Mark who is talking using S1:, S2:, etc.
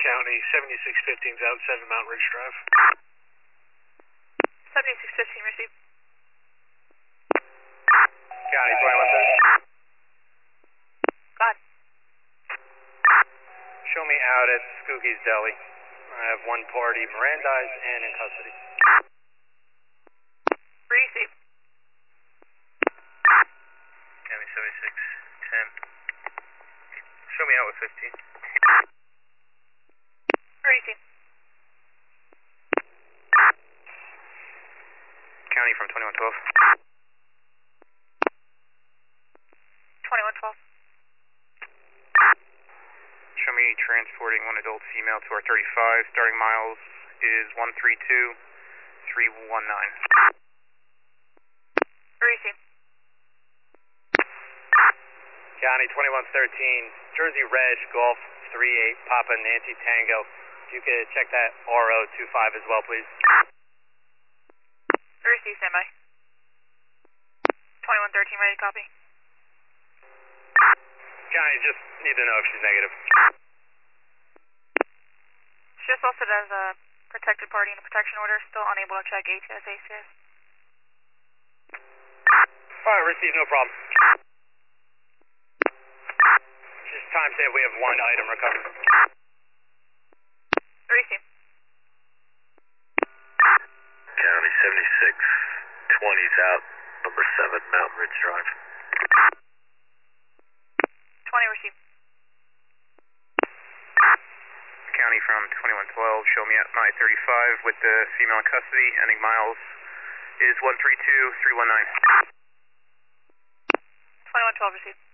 S1: County, 7615's out 7 Mount Ridge Drive.
S2: 7615 received.
S3: County 2130.
S2: God.
S3: Show me out at Skookie's Deli. I have one party Mirandized and in custody.
S2: Received.
S3: County 7610. Show me out with 15.
S2: Received.
S3: County from 2112.
S2: 2112.
S3: Show me transporting one adult female to our 35. Starting miles is 132319.
S2: Received.
S3: County 2113, Jersey Reg, Golf 38, Papa Nancy Tango. If you could check that RO25 as well, please.
S2: Received, standby. 2113, ready to copy.
S3: County, just need to know if she's negative.
S2: She just listed as a protected party in a protection order, still unable to check HSACS.
S3: Alright, received, no problem. Just timestamp, we have one item recovered.
S2: Received.
S4: County 7620's out, number 7 Mountain Ridge Drive.
S2: 20 received.
S3: County from 2112, show me at my 35 with the female in custody, ending miles is 132319.
S2: 2112 received.